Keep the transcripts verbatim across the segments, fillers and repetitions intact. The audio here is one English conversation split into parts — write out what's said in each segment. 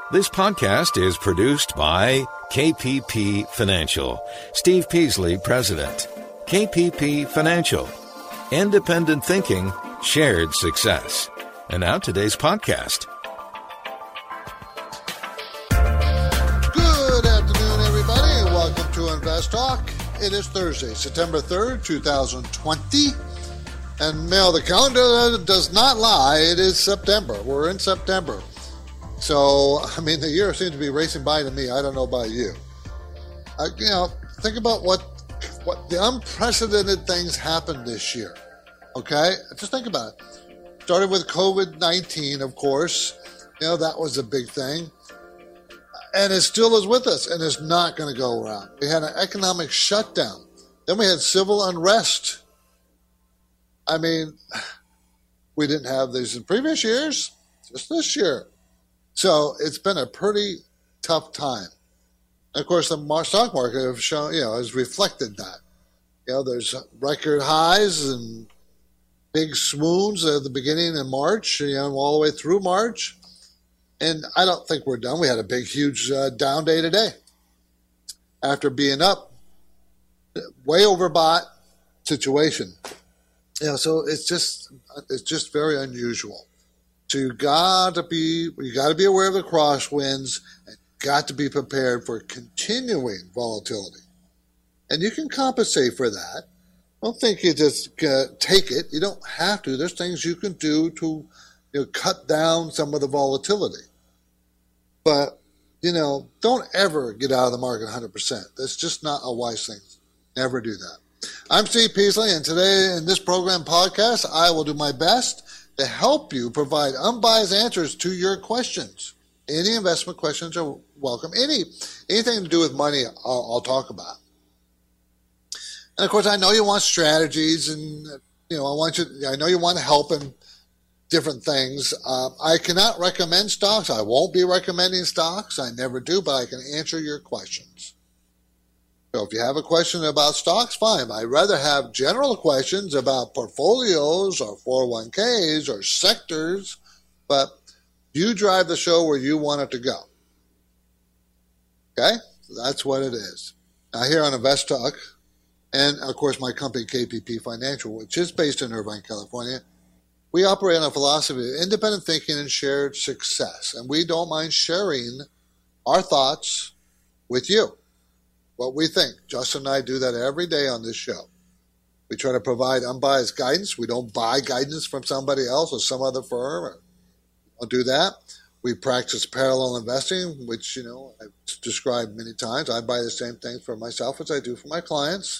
This podcast is produced by K P P Financial. Steve Peasley, President. K P P Financial. Independent thinking, shared success. And now today's podcast. Good afternoon, everybody, and welcome to Invest Talk. It is Thursday, September third, twenty twenty. And, Mel, the calendar does not lie. It is September. We're in September. So, I mean, the year seems to be racing by to me. I don't know about you. Uh, you know, think about what what the unprecedented things happened this year. Okay? Just think about it. Started with covid nineteen, of course. You know, that was a big thing. And it still is with us, and it's not going to go around. We had an economic shutdown. Then we had civil unrest. I mean, we didn't have these in previous years, just this year. So it's been a pretty tough time. And of course, the stock market have shown, you know, has reflected that. You know, there's record highs and big swoons at the beginning in March, you know, all the way through March. And I don't think we're done. We had a big, huge uh, down day today after being up, way overbought situation. You know, so it's just it's just very unusual. So you got to be you got to be aware of the crosswinds and got to be prepared for continuing volatility. And you can compensate for that. Don't think you just uh, take it. You don't have to. There's things you can do to you know, cut down some of the volatility. But, you know, don't ever get out of the market one hundred percent. That's just not a wise thing. Never do that. I'm Steve Peasley, and today in this program podcast, I will do my best to help you provide unbiased answers to your questions. Any investment questions are welcome. Any anything to do with money, I'll, I'll talk about. And of course, I know you want strategies, and you know I want you. I know you want help in different things. Uh, I cannot recommend stocks. I won't be recommending stocks. I never do, but I can answer your questions. So if you have a question about stocks, fine. I'd rather have general questions about portfolios or four oh one k's or sectors, but you drive the show where you want it to go. Okay? So that's what it is. Now here on Invest Talk, and of course my company K P P Financial, which is based in Irvine, California, we operate on a philosophy of independent thinking and shared success. And we don't mind sharing our thoughts with you. What we think. Justin and I do that every day on this show. We try to provide unbiased guidance. We don't buy guidance from somebody else or some other firm. We don't do that. We practice parallel investing, which, you know, I've described many times. I buy the same things for myself as I do for my clients.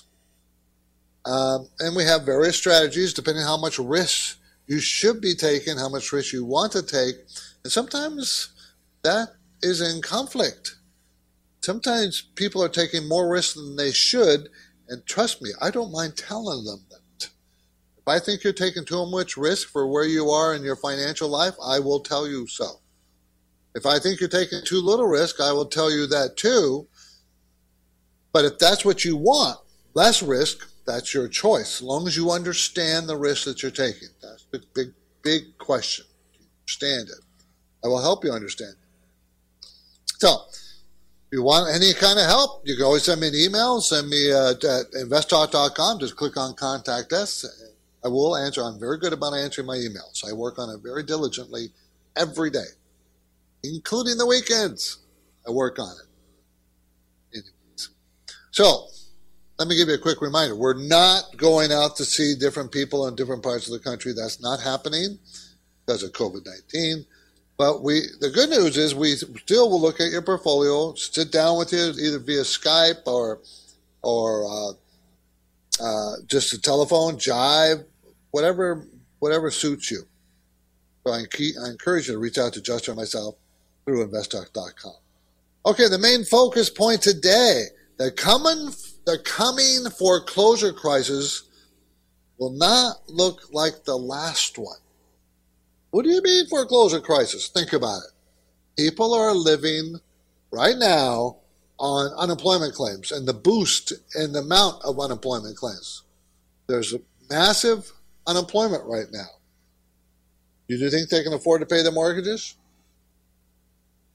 Um, and we have various strategies depending on how much risk you should be taking, how much risk you want to take. And sometimes that is in conflict. Sometimes people are taking more risk than they should, and trust me, I don't mind telling them that. If I think you're taking too much risk for where you are in your financial life, I will tell you so. If I think you're taking too little risk, I will tell you that too. But if that's what you want, less risk, that's your choice, as long as you understand the risk that you're taking. That's the big, big question. You understand it. I will help you understand it. So, if you want any kind of help, you can always send me an email. Send me uh, at invest talk dot com. Just click on Contact Us. I will answer. I'm very good about answering my emails. I work on it very diligently every day, including the weekends. I work on it. Anyways. So, let me give you a quick reminder. We're not going out to see different people in different parts of the country. That's not happening because of covid nineteen. But we, the good news is we still will look at your portfolio, sit down with you either via Skype or or uh, uh, just a telephone, Jive, whatever whatever suits you. So I, I encourage you to reach out to Justin or myself through invest talk dot com. Okay, the main focus point today: the coming the coming foreclosure crisis will not look like the last one. What do you mean foreclosure crisis? Think about it. People are living right now on unemployment claims and the boost in the amount of unemployment claims. There's a massive unemployment right now. You do think they can afford to pay the mortgages?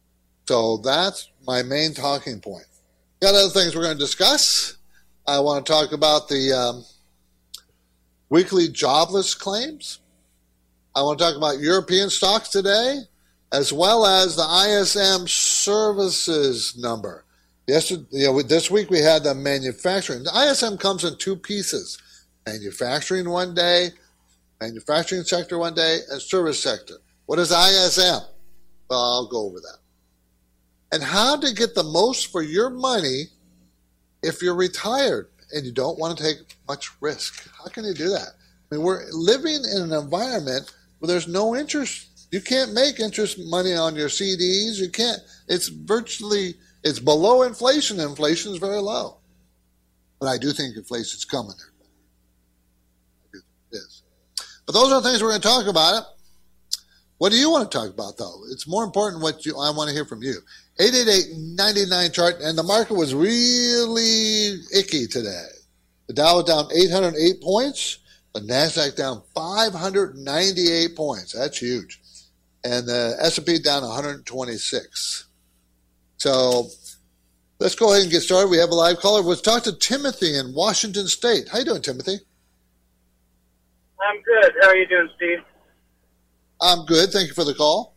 So that's my main talking point. Got other things we're going to discuss. I want to talk about the um, weekly jobless claims. I want to talk about European stocks today, as well as the I S M services number. Yesterday, you know, this week we had the manufacturing. The I S M comes in two pieces: manufacturing one day, manufacturing sector one day, and service sector. What is I S M? Well, I'll go over that. And how to get the most for your money if you're retired and you don't want to take much risk. How can you do that? I mean, we're living in an environment where there's no interest. You can't make interest money on your C Ds. You can't. It's virtually, it's below inflation. Inflation is very low. But I do think inflation's coming there. It is. But those are the things we're going to talk about. It. What do you want to talk about, though? It's more important what you, I want to hear from you. eight eight eight, nine nine chart, and the market was really icky today. The Dow was down eight hundred eight points. The NASDAQ down five hundred ninety-eight points. That's huge. And the S and P down one hundred twenty-six. So let's go ahead and get started. We have a live caller. Let's talk to Timothy in Washington State. How you doing, Timothy? I'm good. How are you doing, Steve? I'm good. Thank you for the call.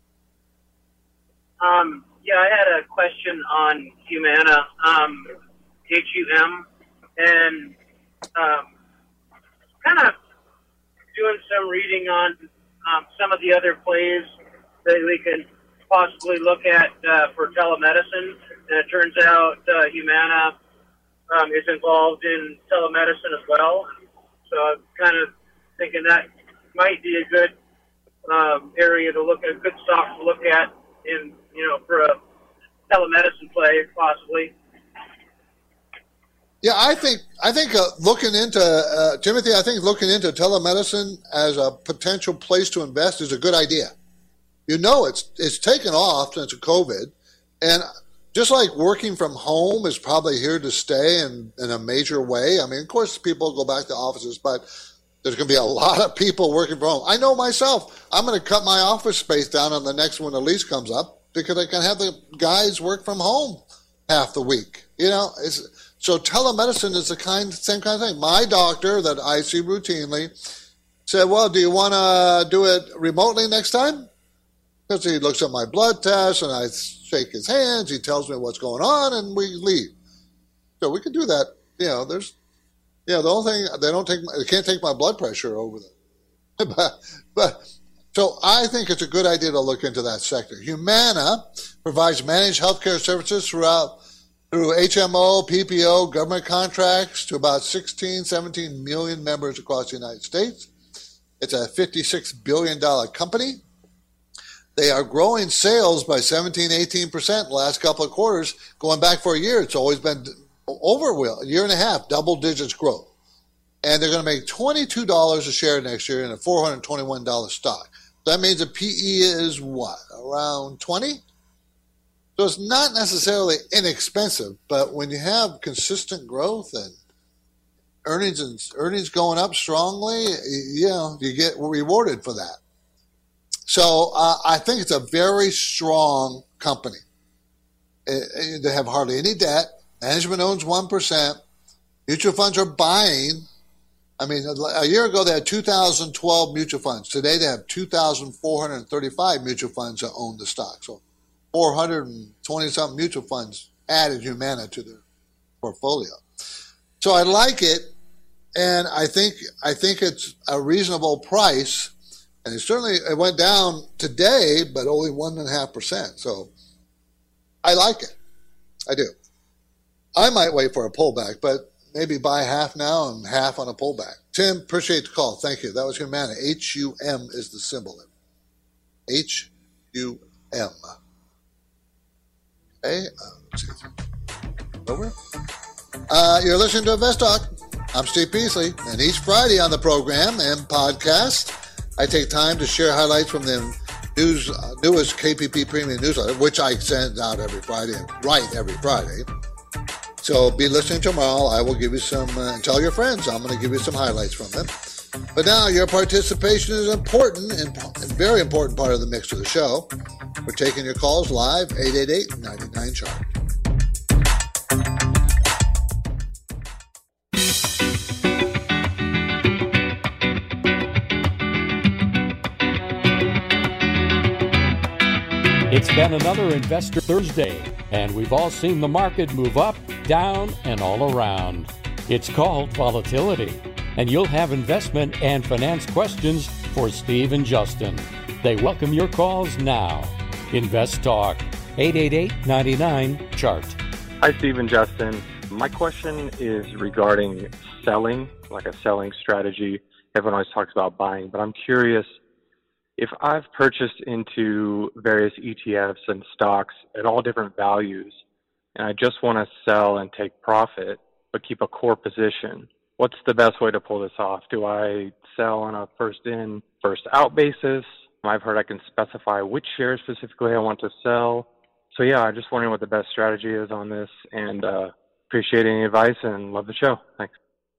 Um, yeah, I had a question on Humana, um, H U M, and um, kind of doing some reading on um, some of the other plays that we can possibly look at uh, for telemedicine. And it turns out uh, Humana um, is involved in telemedicine as well. So I'm kind of thinking that might be a good um, area to look at, a good stock to look at in, you know, for a telemedicine play, possibly. Yeah, I think I think uh, looking into uh, Timothy, I think looking into telemedicine as a potential place to invest is a good idea. You know, it's it's taken off since COVID, and just like working from home is probably here to stay in, in a major way. I mean, of course, people go back to offices, but there's going to be a lot of people working from home. I know myself. I'm going to cut my office space down on the next one the lease comes up because I can have the guys work from home half the week. You know, it's, so telemedicine is the kind, same kind of thing. My doctor that I see routinely said, well, do you want to do it remotely next time? Because he looks at my blood test and I shake his hands. He tells me what's going on and we leave. So we can do that. You know, there's, Yeah, the only thing, they don't take, they can't take my blood pressure over there. but, but, so I think it's a good idea to look into that sector. Humana provides managed healthcare services throughout, through H M O, P P O, government contracts to about sixteen, seventeen million members across the United States. It's a fifty-six billion dollars company. They are growing sales by seventeen, eighteen percent the last couple of quarters. Going back for a year, it's always been over a year and a half, double digits growth. And they're going to make twenty-two dollars a share next year in a four hundred twenty-one dollars stock. That means the P E is what, around twenty? So it's not necessarily inexpensive, but when you have consistent growth and earnings and earnings going up strongly, you know, you get rewarded for that. So uh, I think it's a very strong company. It, it, they have hardly any debt. Management owns one percent. Mutual funds are buying. I mean, a year ago they had two thousand twelve mutual funds. Today they have two thousand four hundred thirty-five mutual funds that own the stock. So four hundred twenty-something mutual funds added Humana to their portfolio. So I like it, and I think I think it's a reasonable price. And it certainly it went down today, but only one and a half percent. So I like it. I do. I might wait for a pullback, but maybe buy half now and half on a pullback. Tim, appreciate the call. Thank you. That was Humana. H U M is the symbol. H U M. Okay. Uh, let's see. Over. Uh, you're listening to Invest Talk. I'm Steve Peasley, and each Friday on the program and podcast, I take time to share highlights from the news, uh, newest K P P Premium newsletter, which I send out every Friday and write every Friday. So be listening tomorrow. I will give you some, uh, and tell your friends, I'm going to give you some highlights from them. But now your participation is important and a very important part of the mix of the show. We're taking your calls live, eight eight eight, nine nine, chart. It's been another Investor Thursday, and we've all seen the market move up, down, and all around. It's called volatility, and you'll have investment and finance questions for Steve and Justin. They welcome your calls now. Invest Talk, eight eight eight, nine nine, chart. Hi, Steve and Justin. My question is regarding selling, like a selling strategy. Everyone always talks about buying, but I'm curious, if I've purchased into various E T Fs and stocks at all different values, and I just want to sell and take profit, but keep a core position, what's the best way to pull this off? Do I sell on a first in, first out basis? I've heard I can specify which shares specifically I want to sell. So yeah, I'm just wondering what the best strategy is on this, and uh, appreciate any advice and love the show. Thanks.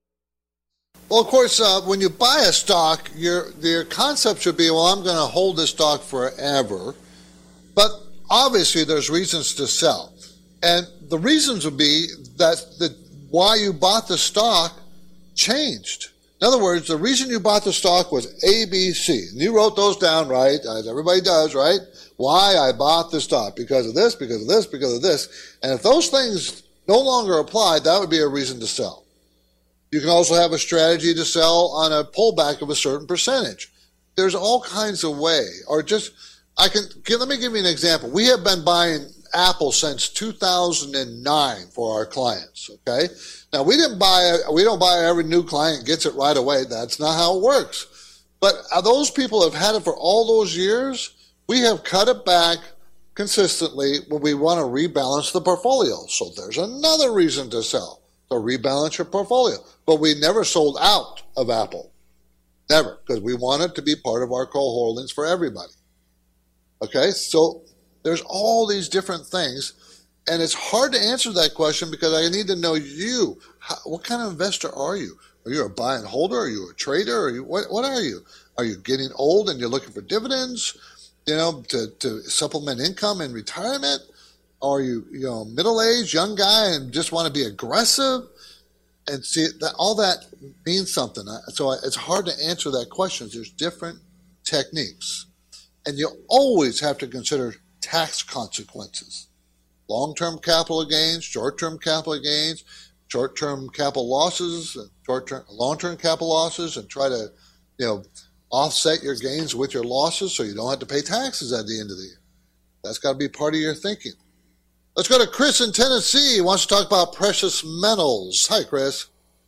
Well, of course, uh, when you buy a stock, your your concept should be, well, I'm going to hold this stock forever. But obviously, there's reasons to sell. And the reasons would be that the, why you bought the stock changed. In other words, the reason you bought the stock was A, B, C. And you wrote those down, right, as everybody does, right? Why I bought the stock, because of this, because of this, because of this. And if those things no longer apply, that would be a reason to sell. You can also have a strategy to sell on a pullback of a certain percentage. There's all kinds of ways. Or just, I can, let me give you an example. We have been buying Apple since two thousand nine for our clients, okay? Now, we didn't buy, we don't buy every new client gets it right away. That's not how it works. But those people have had it for all those years. We have cut it back consistently when we want to rebalance the portfolio. So there's another reason to sell. To rebalance your portfolio. But we never sold out of Apple. Never. Because we want it to be part of our core holdings for everybody. Okay? So there's all these different things. And it's hard to answer that question because I need to know you. How, what kind of investor are you? Are you a buy and holder? Are you a trader? Are you, what, what are you? Are you getting old and you're looking for dividends, you know, to, to supplement income in retirement? Are you, you know, middle-aged, young guy and just want to be aggressive? And see, that all that means something. So it's hard to answer that question. There's different techniques. And you always have to consider tax consequences. Long-term capital gains, short-term capital gains, short-term capital losses, and short-term, long-term capital losses, and try to, you know, offset your gains with your losses so you don't have to pay taxes at the end of the year. That's got to be part of your thinking. Let's go to Chris in Tennessee. He wants to talk about precious metals. Hi, Chris.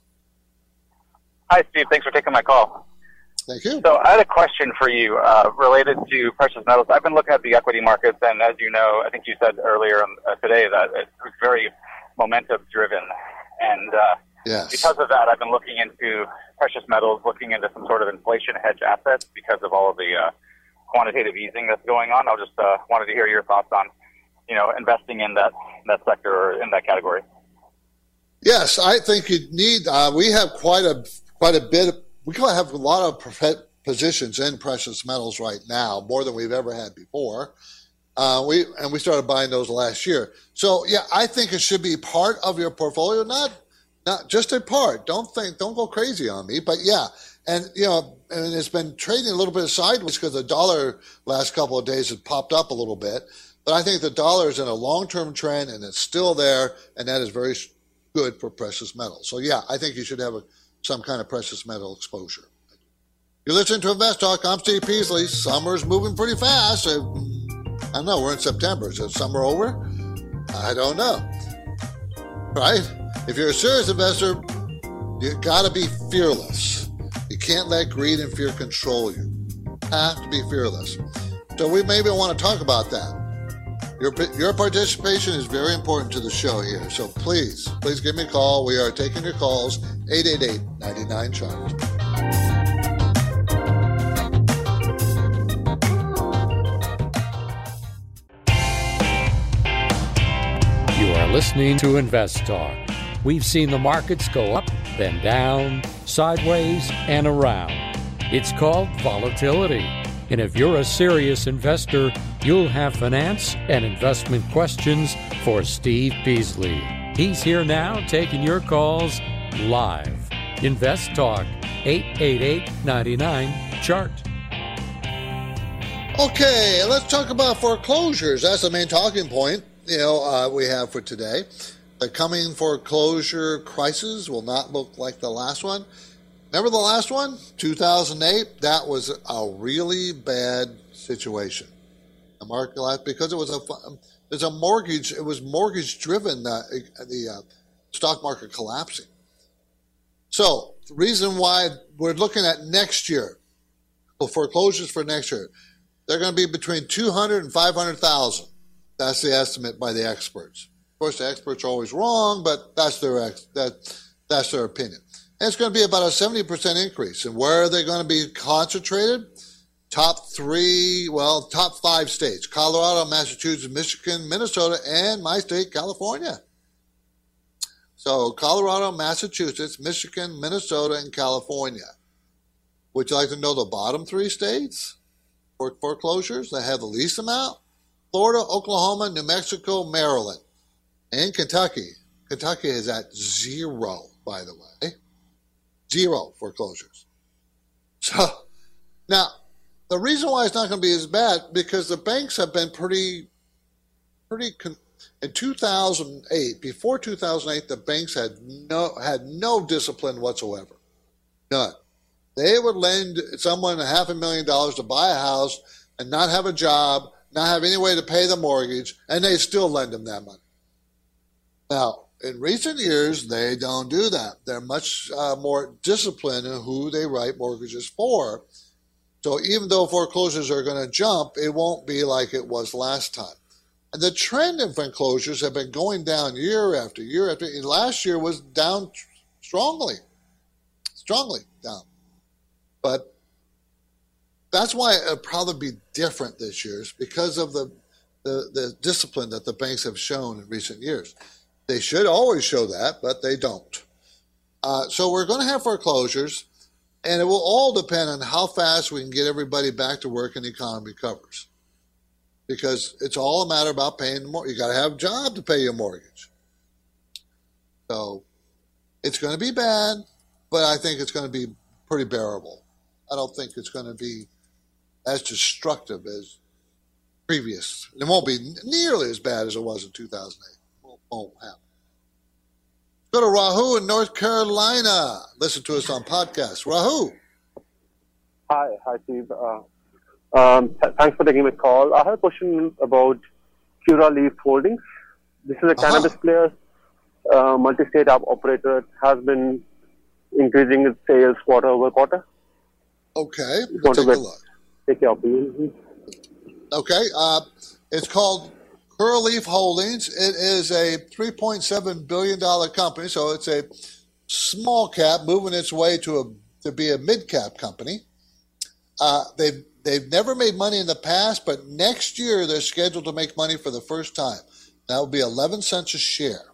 Hi, Steve. Thanks for taking my call. Thank you. So I had a question for you uh, related to precious metals. I've been looking at the equity markets, and as you know, I think you said earlier uh, today that it's very momentum-driven. And uh, yes. because of that, I've been looking into precious metals, looking into some sort of inflation hedge assets because of all of the uh, quantitative easing that's going on. I just uh, wanted to hear your thoughts on, you know, investing in that that sector or in that category. Yes, I think you need. Uh, we have quite a quite a bit. Of, we have a lot of positions in precious metals right now, more than we've ever had before. Uh, we and we started buying those last year. So yeah, I think it should be part of your portfolio, not not just a part. Don't think, don't go crazy on me, but yeah. And you know, and it's been trading a little bit sideways because the dollar last couple of days has popped up a little bit. But I think the dollar is in a long-term trend, and it's still there, and that is very good for precious metals. So, yeah, I think you should have a, some kind of precious metal exposure. You're listening to Invest Talk. I'm Steve Peasley. Summer's moving pretty fast. I, I don't know. We're in September. Is it summer over? I don't know. Right? If you're a serious investor, you got to be fearless. You can't let greed and fear control you. You have to be fearless. So we maybe want to talk about that. Your, your participation is very important to the show here. So please, please give me a call. We are taking your calls, eight eight eight, nine nine, chart. You are listening to Invest Talk. We've seen the markets go up, then down, sideways, and around. It's called volatility. And if you're a serious investor, you'll have finance and investment questions for Steve Peasley. He's here now taking your calls live. Invest Talk, eight eight eight, nine nine, C H A R T. Okay, let's talk about foreclosures. That's the main talking point, you know, uh, we have for today. The coming foreclosure crisis will not look like the last one. Remember the last one, two thousand eight? That was a really bad situation. The market, because it was a, there's a mortgage, it was mortgage driven, uh, the uh, stock market collapsing. So the reason why we're looking at next year, well, foreclosures for next year, they're going to be between two hundred and five hundred thousand. That's the estimate by the experts. Of course, the experts are always wrong, but that's their ex, that that's their opinion. And it's going to be about a seventy percent increase. And where are they going to be concentrated? Top three, well, top five states: Colorado, Massachusetts, Michigan, Minnesota, and my state, California. So Colorado, Massachusetts, Michigan, Minnesota, and California. Would you like to know the bottom three states for foreclosures that have the least amount? Florida, Oklahoma, New Mexico, Maryland, and Kentucky. Kentucky is at zero, by the way. Zero foreclosures. So now, the reason why it's not going to be as bad, because the banks have been pretty, pretty, con- in two thousand eight, before two thousand eight, the banks had no, had no discipline whatsoever. None. They would lend someone a half a million dollars to buy a house and not have a job, not have any way to pay the mortgage, and they still lend them that money. Now, in recent years, they don't do that. They're much uh, more disciplined in who they write mortgages for. So even though foreclosures are going to jump, it won't be like it was last time. And the trend in foreclosures have been going down year after year after. Last year was down strongly, strongly down. But that's why it'll probably be different this year, is because of the, the, the discipline that the banks have shown in recent years. They should always show that, but they don't. Uh, so we're going to have foreclosures, and it will all depend on how fast we can get everybody back to work and the economy recovers. Because it's all a matter about paying the mortgage. You got to have a job to pay your mortgage. So it's going to be bad, but I think it's going to be pretty bearable. I don't think it's going to be as destructive as previous. It won't be nearly as bad as it was in two thousand eight. It won't happen. Go to Rahu in North Carolina. Listen to us on podcast. Rahu. Hi, hi, Steve. Uh, um, th- thanks for taking my call. I have a question about Curaleaf Holdings. This is a uh-huh. cannabis player, uh, multi-state op- operator. It has been increasing its sales quarter over quarter. Okay, we'll take a look. Take your opinion. Okay, uh, it's called Curaleaf Holdings. It is a three point seven billion dollars company, so it's a small cap moving its way to a to be a mid-cap company. Uh, they've, they've never made money in the past, but next year they're scheduled to make money for the first time. That will be eleven cents a share.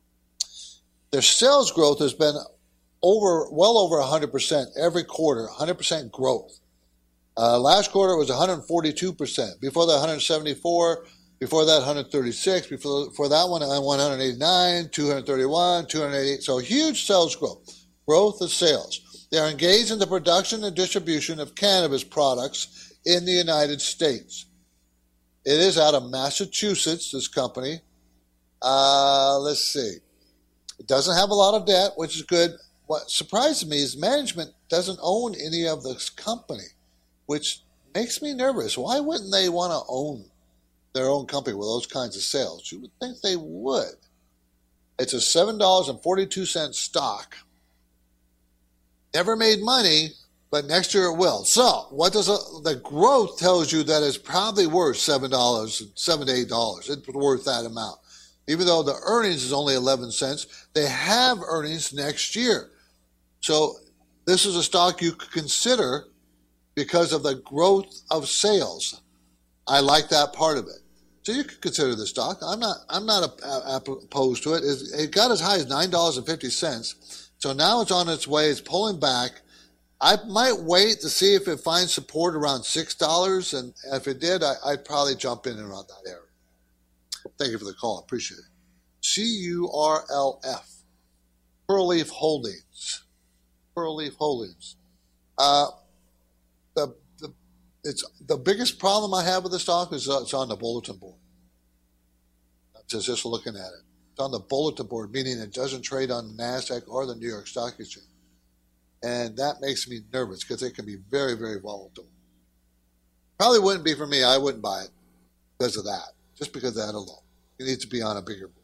Their sales growth has been over well over one hundred percent every quarter, one hundred percent growth. Uh, last quarter it was one hundred forty-two percent. Before that, one hundred seventy-four. Before that, one hundred thirty-six. Before, before that one, one hundred eighty-nine, two hundred thirty-one, two hundred eighty-eight. So huge sales growth. Growth of sales. They are engaged in the production and distribution of cannabis products in the United States. It is out of Massachusetts, this company. Uh, let's see. It doesn't have a lot of debt, which is good. What surprises me is management doesn't own any of this company, which makes me nervous. Why wouldn't they want to own their own company with those kinds of sales? You would think they would. It's a seven dollars and forty-two cents stock. Never made money, but next year it will. So what does a, the growth tells you that it's probably worth seven dollars, seven to eight dollars. It's worth that amount. Even though the earnings is only eleven cents, they have earnings next year. So this is a stock you could consider because of the growth of sales. I like that part of it. So you could consider the stock. I'm not I'm not opposed to it. It got as high as nine dollars and fifty cents. So now it's on its way. It's pulling back. I might wait to see if it finds support around six dollars, and if it did, I, I'd probably jump in around that area. Thank you for the call. I appreciate it. C U R L F, Pearl Leaf Holdings. Pearl Leaf Holdings. Uh, the the it's the biggest problem I have with the stock is uh, it's on the bulletin board. Just just looking at it, it's on the bulletin board, meaning it doesn't trade on NASDAQ or the New York Stock Exchange. And that makes me nervous because it can be very, very volatile. Probably wouldn't be for me. I wouldn't buy it because of that, just because of that alone. It needs to be on a bigger board.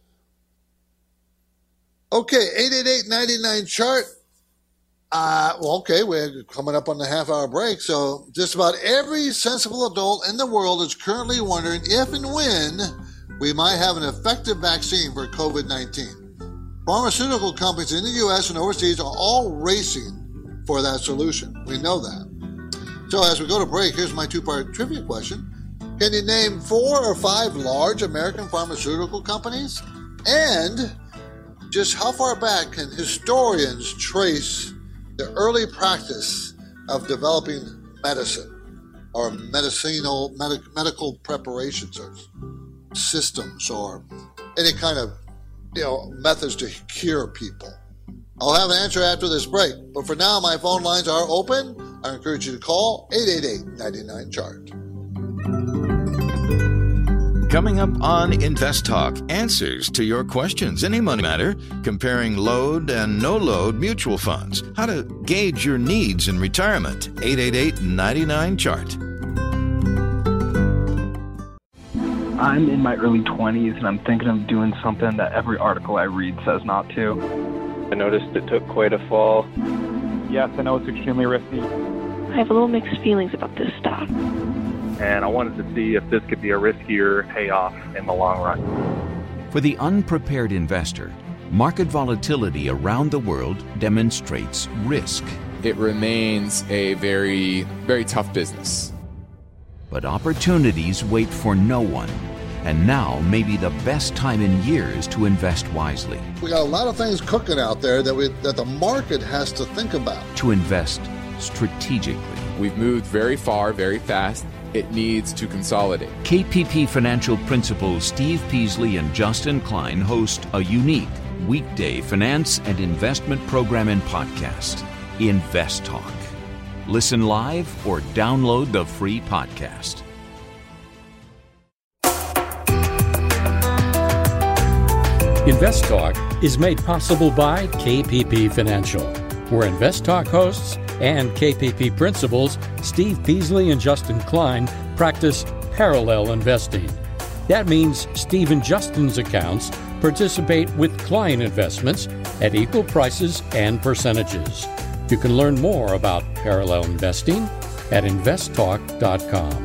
Okay, eight eight eight, nine nine, chart. Uh, well, okay, we're coming up on the half-hour break, so just about every sensible adult in the world is currently wondering if and when we might have an effective vaccine for COVID nineteen. Pharmaceutical companies in the U S and overseas are all racing for that solution. We know that. So as we go to break, here's my two-part trivia question. Can you name four or five large American pharmaceutical companies? And just how far back can historians trace the early practice of developing medicine or medicinal medic, medical preparations or systems or any kind of, you know, methods to cure people? I'll have an answer after this break. But for now, my phone lines are open. I encourage you to call eight eight eight, nine nine, chart. Coming up on Invest Talk, answers to your questions. Any money matter, comparing load and no-load mutual funds. How to gauge your needs in retirement. eight eight eight, nine nine, chart. I'm in my early twenties, and I'm thinking of doing something that every article I read says not to. I noticed it took quite a fall. Yes, I know it's extremely risky. I have a little mixed feelings about this stock. And I wanted to see if this could be a riskier payoff in the long run. For the unprepared investor, market volatility around the world demonstrates risk. It remains a very, very tough business. But opportunities wait for no one. And now may be the best time in years to invest wisely. We got a lot of things cooking out there that we that the market has to think about. To invest strategically. We've moved very far, very fast. It needs to consolidate. K P P Financial Principals Steve Peasley and Justin Klein host a unique weekday finance and investment program and podcast, Invest Talk. Listen live or download the free podcast. Invest Talk is made possible by K P P Financial, where Invest Talk hosts and K P P principals Steve Peasley and Justin Klein practice parallel investing. That means Steve and Justin's accounts participate with client investments at equal prices and percentages. You can learn more about parallel investing at invest talk dot com.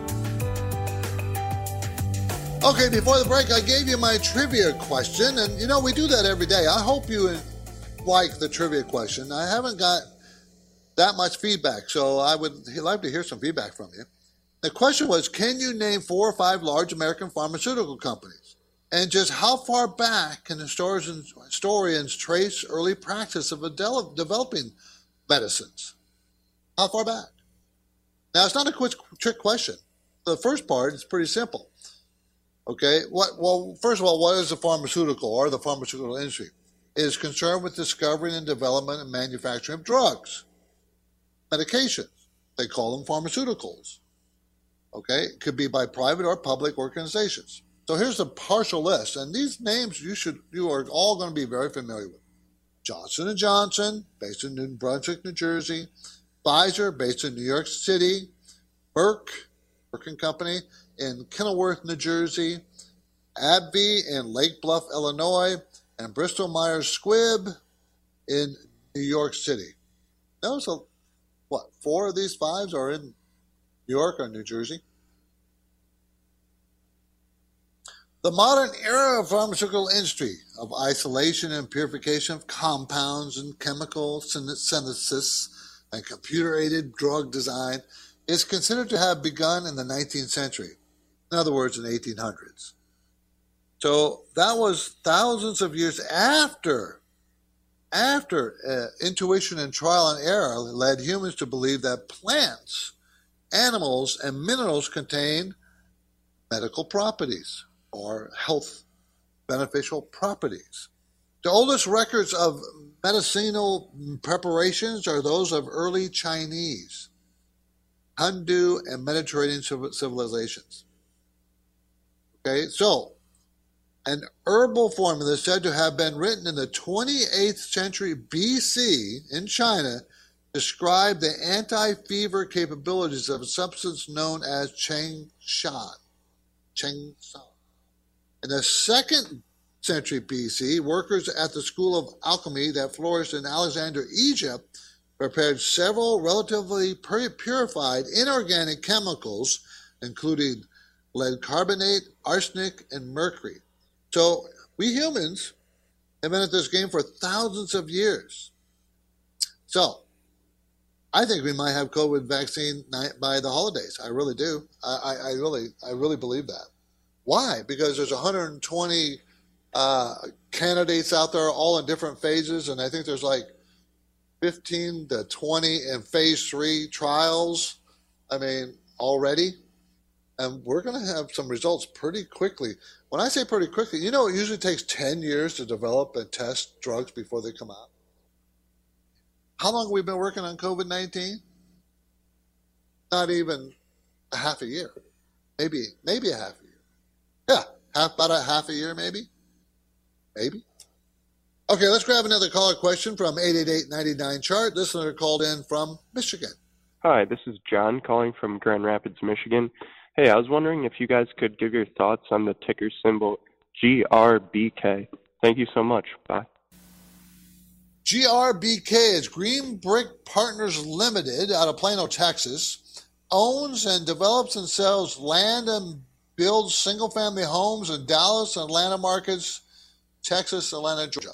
Okay, before the break, I gave you my trivia question, and you know, we do that every day. I hope you like the trivia question. I haven't got that much feedback, so I would like to hear some feedback from you. The question was, can you name four or five large American pharmaceutical companies? And just how far back can historians, historians trace early practice of de- developing medicines? How far back? Now, it's not a quick trick question. The first part is pretty simple. Okay, what? Well, first of all, what is the pharmaceutical or the pharmaceutical industry? It is concerned with discovering and development and manufacturing of drugs, medications. They call them pharmaceuticals. Okay, it could be by private or public organizations. So here's a partial list, and these names you should you are all going to be very familiar with. Johnson and Johnson, based in New Brunswick, New Jersey. Pfizer, based in New York City. Merck, Merck and Company, in Kenilworth, New Jersey. AbbVie in Lake Bluff, Illinois. And Bristol Myers Squibb in New York City. Those are, what, four of these fives are in New York or New Jersey? The modern era of pharmaceutical industry, of isolation and purification of compounds and chemical synthesis and computer-aided drug design, is considered to have begun in the nineteenth century. In other words, in the eighteen hundreds. So that was thousands of years after after uh, intuition and trial and error led humans to believe that plants, animals, and minerals contain medical properties or health beneficial properties. The oldest records of medicinal preparations are those of early Chinese, Hindu, and Mediterranean civilizations. Okay, so an herbal formula is said to have been written in the twenty-eighth century B C in China, described the anti-fever capabilities of a substance known as Cheng Shan. Cheng Shan. In the second century B C, workers at the School of Alchemy that flourished in Alexandria, Egypt, prepared several relatively purified inorganic chemicals, including lead carbonate, arsenic, and mercury. So we humans have been at this game for thousands of years. So I think we might have COVID vaccine by the holidays. I really do. I, I, I really, I really believe that. Why? Because there's one hundred twenty uh, candidates out there, all in different phases, and I think there's like fifteen to twenty in phase three trials. I mean, already, and we're going to have some results pretty quickly. When I say pretty quickly, you know, it usually takes ten years to develop and test drugs before they come out. How long have we been working on COVID nineteen? Not even a half a year. Maybe, maybe a half a year. Yeah, half, about a half a year, maybe. Maybe. Okay, let's grab another caller question from eight eight eight, nine nine, chart. Listener called in from Michigan. Hi, this is John calling from Grand Rapids, Michigan. Hey, I was wondering if you guys could give your thoughts on the ticker symbol G R B K. Thank you so much. Bye. G R B K is Green Brick Partners Limited out of Plano, Texas, owns and develops and sells land and builds single-family homes in Dallas and Atlanta markets, Texas, Atlanta, Georgia.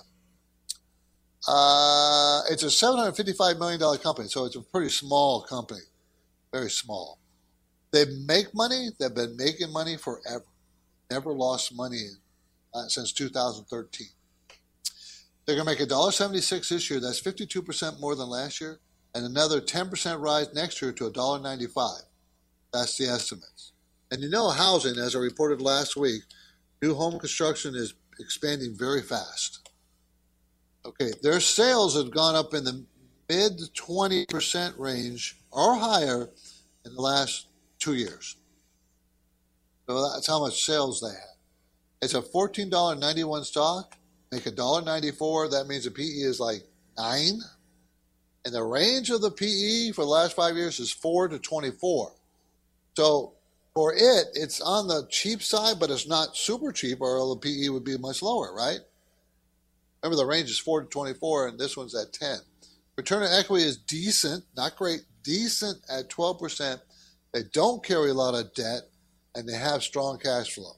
Uh, it's a seven hundred fifty-five million dollars company, so it's a pretty small company, very small. They make money. They've been making money forever. Never lost money uh, since two thousand thirteen. They're going to make one dollar seventy-six this year. That's fifty-two percent more than last year, and another ten percent rise next year to one dollar ninety-five. That's the estimates. And you know, housing, as I reported last week, new home construction is expanding very fast. Okay, their sales have gone up in the mid twenty percent range or higher in the last two years. So that's how much sales they have. It's a fourteen dollars and ninety-one cents stock. Make one dollar ninety-four. That means the P E is like nine. And the range of the P E for the last five years is four to twenty-four. So for it, it's on the cheap side, but it's not super cheap, or the P E would be much lower, right? Remember, the range is four to twenty-four, and this one's at ten. Return on equity is decent, not great, decent at twelve percent. They don't carry a lot of debt, and they have strong cash flow.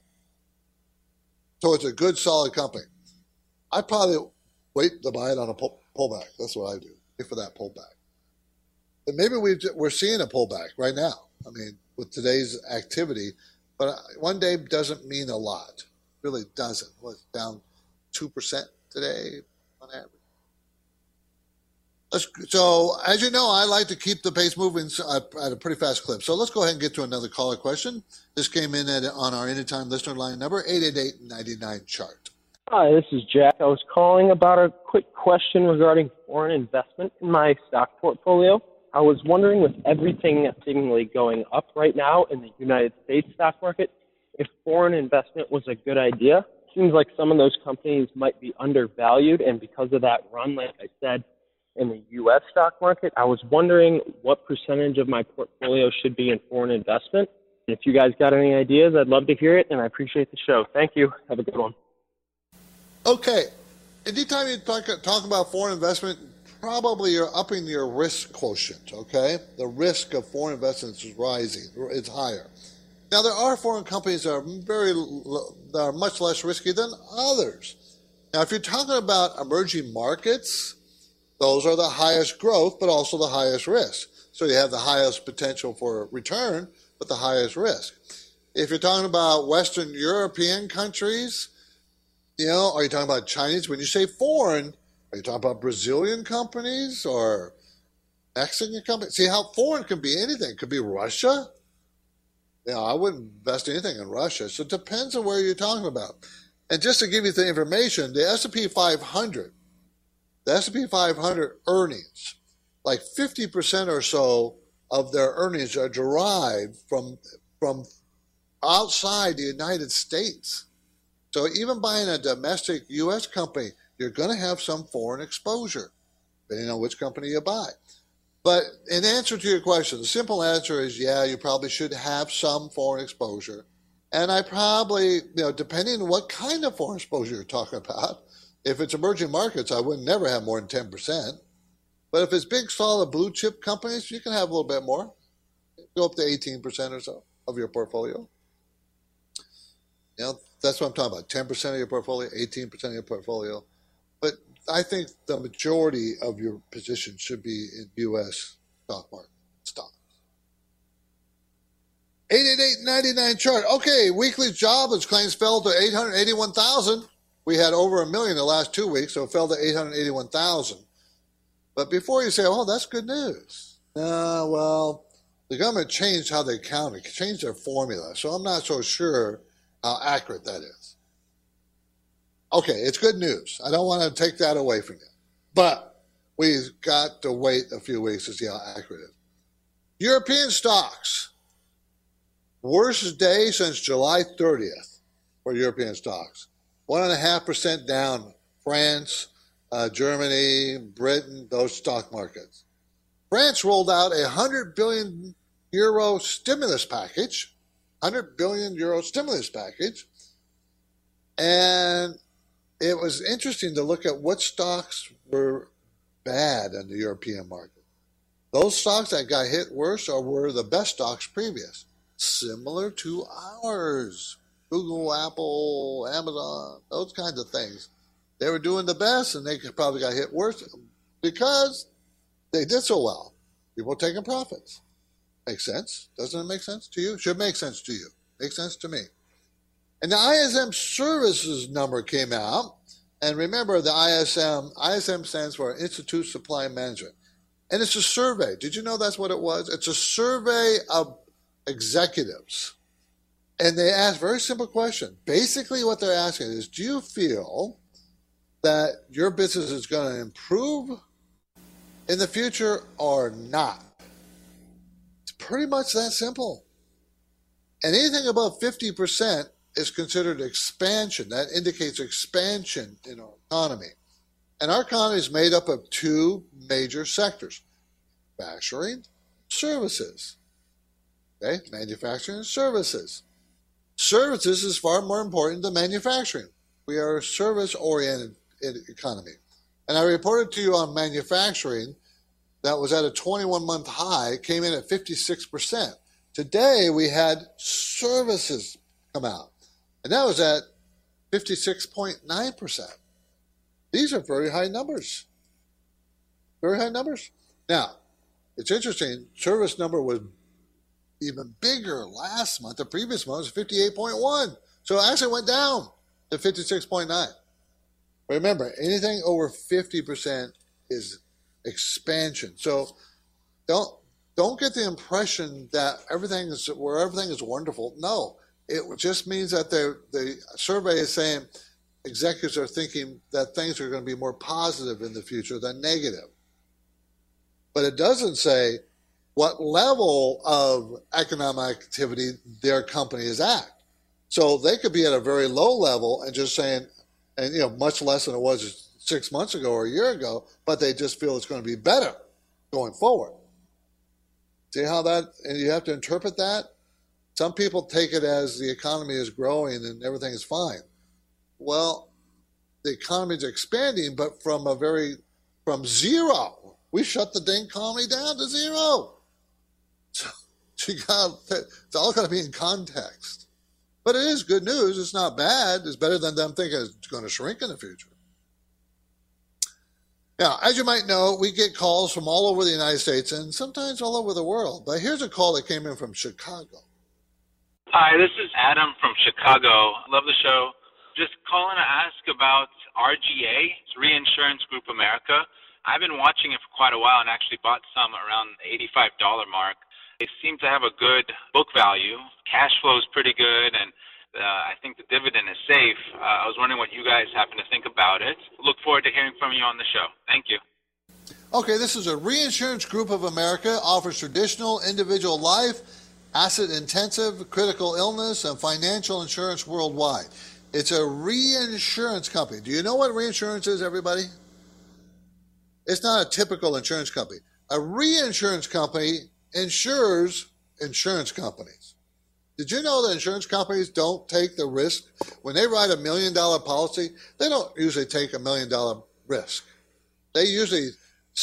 So it's a good, solid company. I'd probably wait to buy it on a pull, pullback. That's what I do. Wait for that pullback. And maybe we've, we're seeing a pullback right now. I mean, with today's activity, but one day doesn't mean a lot. Really doesn't. Well, it's down two percent today on average. Let's, so, as you know, I like to keep the pace moving at a pretty fast clip. So let's go ahead and get to another caller question. This came in at, on our Anytime Listener line number, eight eight eight, nine nine, chart. Hi, this is Jack. I was calling about a quick question regarding foreign investment in my stock portfolio. I was wondering, with everything seemingly going up right now in the United States stock market, if foreign investment was a good idea. Seems like some of those companies might be undervalued, and because of that run, like I said, in the U S stock market, I was wondering what percentage of my portfolio should be in foreign investment. If you guys got any ideas, I'd love to hear it, and I appreciate the show. Thank you. Have a good one. Okay. Anytime you talk, talk about foreign investment, probably you're upping your risk quotient, okay? The risk of foreign investments is rising. It's higher. Now, there are foreign companies that are very, that are much less risky than others. Now, if you're talking about emerging markets, those are the highest growth, but also the highest risk. So you have the highest potential for return, but the highest risk. If you're talking about Western European countries, you know, are you talking about Chinese? When you say foreign, Are you talking about Brazilian companies or Mexican companies? See how foreign can be anything. It could be Russia. You know, I wouldn't invest anything in Russia. So it depends on where you're talking about. And just to give you the information, the S and P five hundred, the S and P five hundred earnings, like fifty percent or so of their earnings are derived from from outside the United States. So even buying a domestic U S company, you're going to have some foreign exposure, depending on which company you buy. But in answer to your question, the simple answer is, yeah, you probably should have some foreign exposure. And I probably, you know, depending on what kind of foreign exposure you're talking about, if it's emerging markets, I would never have more than ten percent. But if it's big, solid blue chip companies, you can have a little bit more. Go up to eighteen percent or so of your portfolio. You know, that's what I'm talking about. ten percent of your portfolio, eighteen percent of your portfolio. But I think the majority of your position should be in U S stock market stocks. eight eighty-eight ninety-nine chart. Okay, weekly jobless claims fell to eight hundred eighty-one thousand. We had over a million the last two weeks, so it fell to eight hundred eighty-one thousand. But before you say, oh, that's good news. Uh, well, the government changed how they count it, changed their formula, so I'm not so sure how accurate that is. Okay, it's good news. I don't want to take that away from you. But we've got to wait a few weeks to see how accurate it is. European stocks. Worst day since July thirtieth for European stocks. One and a half percent down. France, uh, Germany, Britain, those stock markets. France rolled out a one hundred billion euro stimulus package. one hundred billion euro stimulus package. And it was interesting to look at what stocks were bad in the European market. Those stocks that got hit worse are were the best stocks previous. Similar to ours. Google, Apple, Amazon, those kinds of things. They were doing the best, and they probably got hit worse because they did so well. People taking profits. Makes sense? Doesn't it make sense to you? Should make sense to you. Makes sense to me. And the I S M services number came out. And remember, the I S M, I S M stands for Institute Supply Management. And it's a survey. Did you know that's what it was? It's a survey of executives. And they ask a very simple question. Basically what they're asking is, do you feel that your business is going to improve in the future or not? It's pretty much that simple. And anything above fifty percent is considered expansion. That indicates expansion in our economy. And our economy is made up of two major sectors, manufacturing, services. Okay, manufacturing and services. Services is far more important than manufacturing. We are a service-oriented economy. And I reported to you on manufacturing that was at a twenty-one month high, came in at fifty-six percent. Today, we had services come out, and that was at fifty-six point nine percent. These are very high numbers. Very high numbers. Now, it's interesting, service number was even bigger last month. The previous month was fifty-eight point one. So it actually went down to fifty-six point nine. But remember, anything over fifty percent is expansion. So don't don't get the impression that everything is where everything is wonderful. No, it just means that the survey is saying executives are thinking that things are going to be more positive in the future than negative. But it doesn't say what level of economic activity their company is at. So they could be at a very low level and just saying, and you know, much less than it was six months ago or a year ago, but they just feel it's going to be better going forward. See how that, and you have to interpret that? Some people take it as the economy is growing and everything is fine. Well, the economy is expanding, but from a very, from zero. We shut the dang economy down to zero. So you got, it's all got to be in context. But it is good news. It's not bad. It's better than them thinking it's going to shrink in the future. Now, as you might know, we get calls from all over the United States and sometimes all over the world. But here's a call that came in from Chicago. Hi, this is Adam from Chicago. Love the show. Just calling to ask about R G A, it's Reinsurance Group America. I've been watching it for quite a while and actually bought some around the eighty-five dollars mark. They seem to have a good book value. Cash flow is pretty good, and uh, I think the dividend is safe. Uh, I was wondering what you guys happen to think about it. Look forward to hearing from you on the show. Thank you. Okay, this is a Reinsurance Group of America, offers traditional individual life, asset-intensive, critical illness, and financial insurance worldwide. It's a reinsurance company. Do you know what reinsurance is, everybody? It's not a typical insurance company. A reinsurance company insures insurance companies. Did you know that insurance companies don't take the risk? When they write a million dollar policy, they don't usually take a million dollar risk. They usually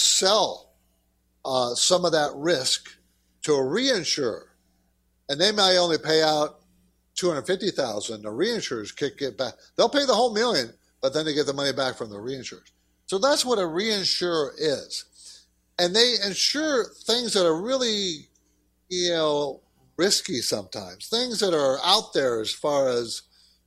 sell uh, some of that risk to a reinsurer, and they may only pay out two hundred fifty thousand dollars. The reinsurers kick it back. They'll pay the whole million, but then they get the money back from the reinsurers. So that's what a reinsurer is. And they insure things that are really, you know, risky sometimes, things that are out there as far as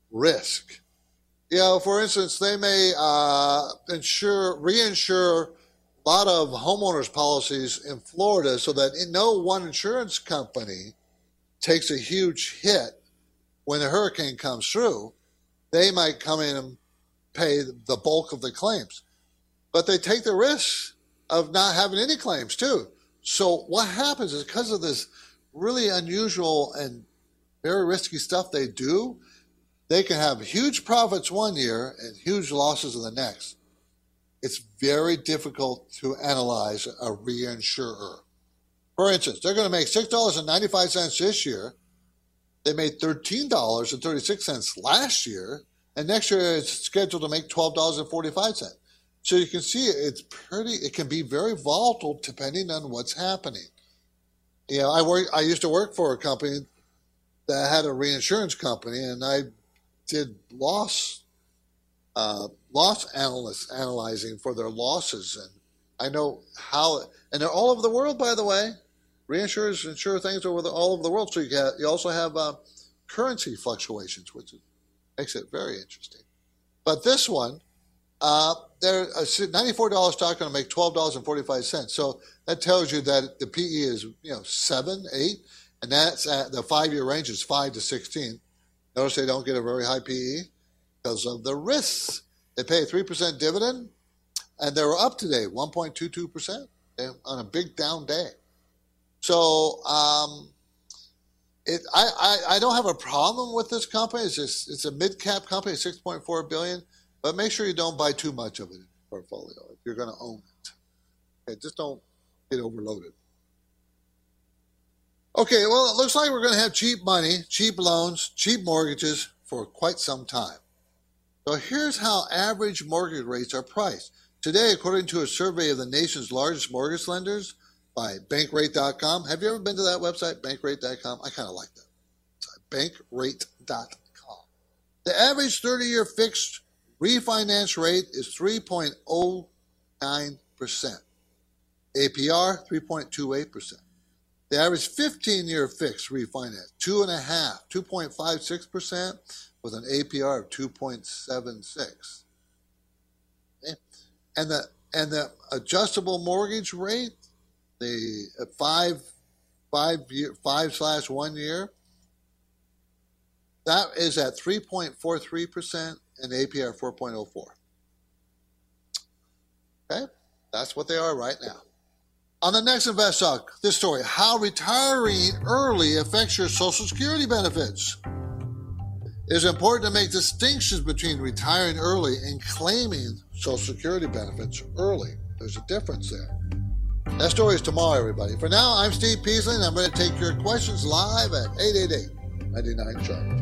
risk. You know, for instance, they may uh, insure, reinsure a lot of homeowners policies in Florida so that no one insurance company takes a huge hit when a hurricane comes through. They might come in and pay the bulk of the claims. But they take the risk of not having any claims too. So what happens is because of this really unusual and very risky stuff they do, they can have huge profits one year and huge losses in the next. It's very difficult to analyze a reinsurer. For instance, they're going to make six dollars and ninety-five cents this year. They made thirteen dollars and thirty-six cents last year, and next year it's scheduled to make twelve dollars and forty-five cents. So you can see it's pretty, it can be very volatile depending on what's happening. You know, I work, I used to work for a company that had a reinsurance company, and I did loss uh, loss analyst analyzing for their losses, and I know how, and they're all over the world, by the way. Reinsurers insure things over the, all over the world, so you get, you also have uh, currency fluctuations, which is, makes it very interesting. But this one, uh, they're a ninety-four dollars stock going to make twelve dollars and forty-five cents. So that tells you that the P E is, you know, seven, eight, and that's at the five-year range is five to sixteen. Notice they don't get a very high P E because of the risks. They pay a three percent dividend, and they were up today, one point two two percent on a big down day. So um, it, I, I, I don't have a problem with this company. It's just, it's a mid-cap company, six point four billion dollars, but make sure you don't buy too much of it in your portfolio if you're going to own it. Okay, just don't get overloaded. Okay, well, it looks like we're going to have cheap money, cheap loans, cheap mortgages for quite some time. So here's how average mortgage rates are priced. Today, according to a survey of the nation's largest mortgage lenders by bankrate dot com. Have you ever been to that website, bankrate dot com? I kind of like that. bankrate dot com. The average thirty-year fixed refinance rate is three point oh nine percent. A P R, three point two eight percent. The average fifteen-year fixed refinance, two and a half, two point five six percent, with an A P R of two point seven six. Okay. And the and the adjustable mortgage rate, the five five year five slash one year, that is at three point four three percent and A P R four point oh four. Okay, that's what they are right now. On the next Invest Talk, this story: how retiring early affects your Social Security benefits. It is important to make distinctions between retiring early and claiming Social Security benefits early. There's a difference there. That story is tomorrow, everybody. For now, I'm Steve Peasley, and I'm going to take your questions live at eight eight eight, nine nine, chart.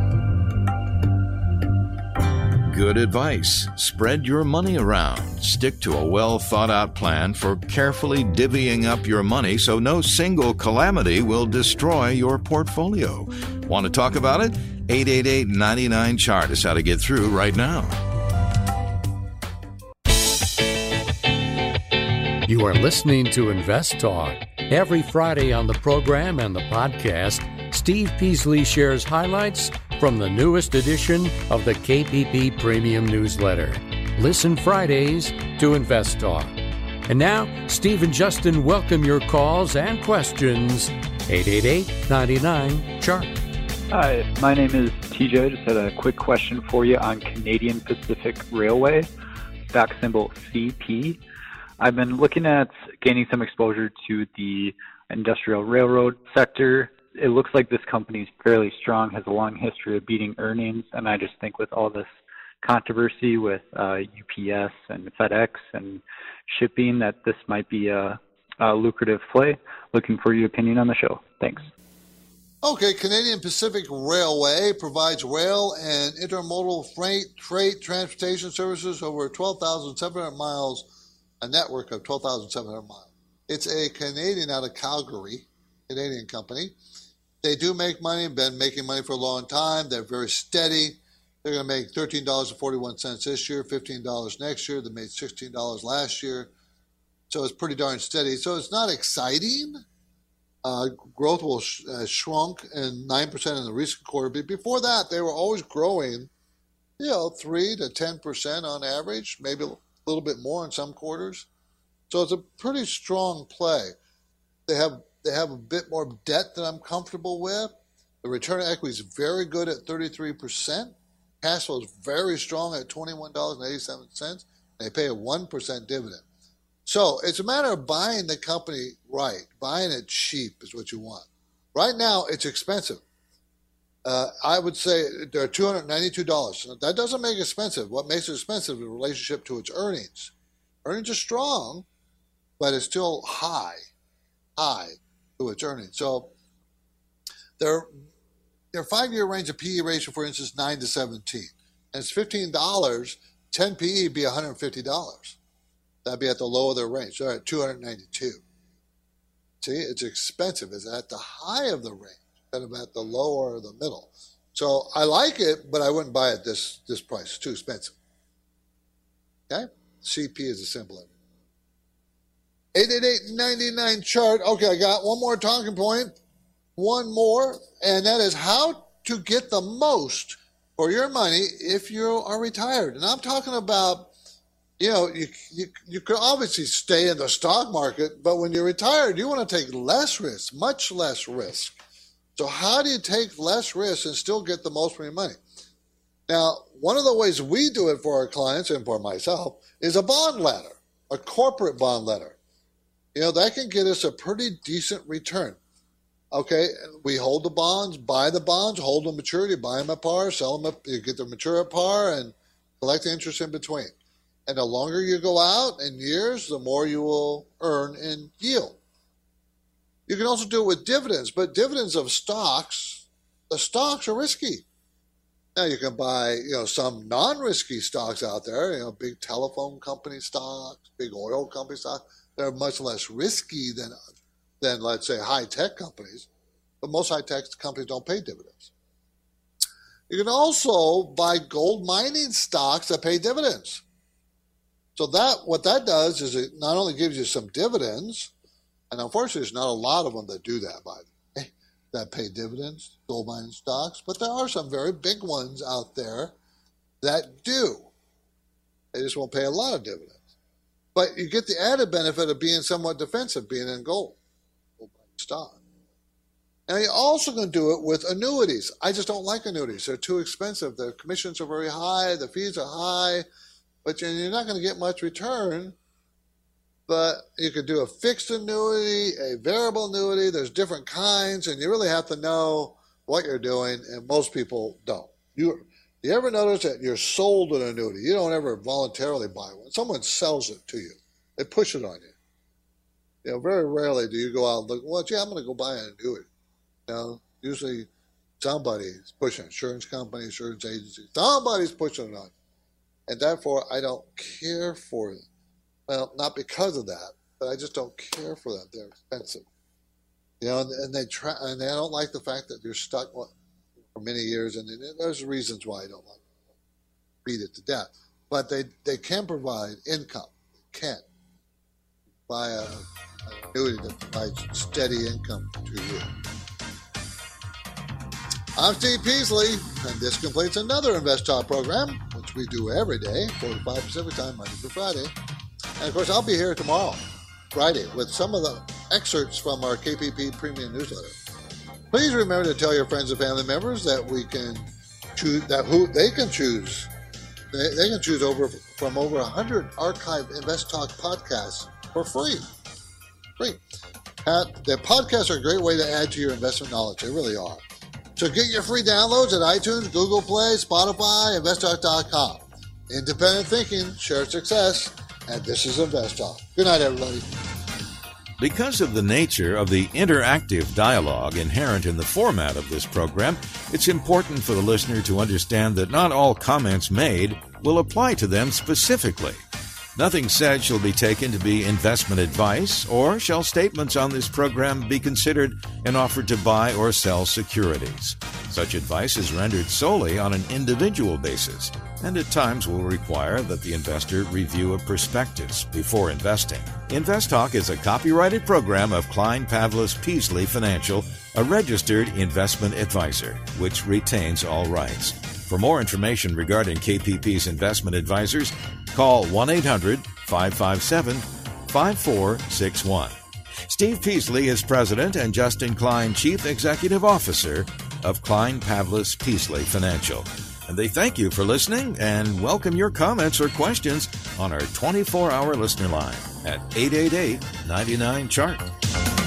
Good advice. Spread your money around. Stick to a well-thought-out plan for carefully divvying up your money so no single calamity will destroy your portfolio. Want to talk about it? eight eight eight, nine nine, chart is how to get through right now. You are listening to Invest Talk. Every Friday on the program and the podcast, Steve Peasley shares highlights, from the newest edition of the K P P Premium Newsletter. Listen Fridays to Invest Talk. And now, Steve and Justin welcome your calls and questions. eight eight eight, nine nine, chart. Hi, my name is T J. I just had a quick question for you on Canadian Pacific Railway, stock symbol C P. I've been looking at gaining some exposure to the industrial railroad sector. It looks like this company is fairly strong, has a long history of beating earnings, and I just think with all this controversy with uh, U P S and FedEx and shipping that this might be a, a lucrative play. Looking for your opinion on the show. Thanks. Okay, Canadian Pacific Railway provides rail and intermodal freight, freight transportation services over twelve thousand seven hundred miles, a network of twelve thousand seven hundred miles. It's a Canadian out of Calgary, Canadian company. They do make money, been making money for a long time. They're very steady. They're going to make thirteen dollars and forty-one cents this year, fifteen dollars next year. They made sixteen dollars last year. So it's pretty darn steady. So it's not exciting. Uh, growth will sh- uh, shrunk in nine percent in the recent quarter. But before that, they were always growing, you know, three to ten percent on average, maybe a little bit more in some quarters. So it's a pretty strong play. They have they have a bit more debt than I'm comfortable with. The return on equity is very good at thirty-three percent. Cash flow is very strong at twenty-one dollars and eighty-seven cents. They pay a one percent dividend. So it's a matter of buying the company right. Buying it cheap is what you want. Right now, it's expensive. Uh, I would say they're two hundred ninety-two dollars. That doesn't make it expensive. What makes it expensive is the relationship to its earnings. Earnings are strong, but it's still high, high to its earnings. So their, their five-year range of P E ratio, for instance, nine to seventeen. And it's fifteen dollars. ten P E would be one hundred fifty dollars. That'd be at the low of their range. So at two hundred ninety-two. See, it's expensive. It's at the high of the range instead of at the low or the middle. So I like it, but I wouldn't buy it this this price. It's too expensive. Okay? C P is a symbol. eight eight eight, nine nine, chart. Okay, I got one more talking point. One more, and that is how to get the most for your money if you are retired. And I'm talking about, you know, you, you you could obviously stay in the stock market, but when you're retired, you want to take less risk, much less risk. So how do you take less risk and still get the most for your money? Now, one of the ways we do it for our clients and for myself is a bond ladder, a corporate bond ladder. You know, that can get us a pretty decent return. Okay, we hold the bonds, buy the bonds, hold them maturity, buy them at par, sell them, at, you get them mature at par, and collect the interest in between. And the longer you go out in years, the more you will earn in yield. You can also do it with dividends, but dividends of stocks, the stocks are risky. Now you can buy, you know, some non-risky stocks out there, you know, big telephone company stocks, big oil company stocks. They're much less risky than, than let's say, high-tech companies. But most high-tech companies don't pay dividends. You can also buy gold mining stocks that pay dividends. So that what that does is it not only gives you some dividends, and unfortunately there's not a lot of them that do that, by the way, that pay dividends, gold mining stocks, but there are some very big ones out there that do. They just won't pay a lot of dividends. But you get the added benefit of being somewhat defensive, being in gold, gold mining stock. And you're also going to do it with annuities. I just don't like annuities. They're too expensive. The commissions are very high. The fees are high. But you're not going to get much return. But you could do a fixed annuity, a variable annuity. There's different kinds, and you really have to know what you're doing, and most people don't. You, you ever notice that you're sold an annuity? You don't ever voluntarily buy one. Someone sells it to you. They push it on you. You know, very rarely do you go out and look, well, gee, I'm going to go buy an annuity. You know, usually somebody's pushing, insurance company, insurance agency, somebody's pushing it on you. And therefore, I don't care for them. Well, not because of that, but I just don't care for them. They're expensive. You know, and, and they try, and they don't like the fact that you're stuck for many years. And there's reasons why I don't like it. Beat it to death. But they, they can provide income. They can. Buy a, an annuity that provides steady income to you. I'm Steve Peasley, and this completes another Invest Talk program, which we do every day, four to five Pacific Time, Monday through Friday. And, of course, I'll be here tomorrow, Friday, with some of the excerpts from our K P P Premium Newsletter. Please remember to tell your friends and family members that we can choose, that who they can choose. They, they can choose over from over one hundred archived Invest Talk podcasts for free. Free. Pat, the podcasts are a great way to add to your investment knowledge. They really are. So get your free downloads at iTunes, Google Play, Spotify, invest talk dot com. Independent thinking, shared success, and this is Invest Talk. Good night, everybody. Because of the nature of the interactive dialogue inherent in the format of this program, it's important for the listener to understand that not all comments made will apply to them specifically. Nothing said shall be taken to be investment advice, or shall statements on this program be considered an offer to buy or sell securities. Such advice is rendered solely on an individual basis, and at times will require that the investor review a prospectus before investing. Invest Talk is a copyrighted program of Klein Pavlis Peasley Financial, a registered investment advisor, which retains all rights. For more information regarding K P P's investment advisors, call one eight hundred five five seven five four six one. Steve Peasley is president and Justin Klein, chief executive officer of Klein Pavlis Peasley Financial. And they thank you for listening and welcome your comments or questions on our twenty-four hour listener line at eight eight eight, nine nine, C H A R T.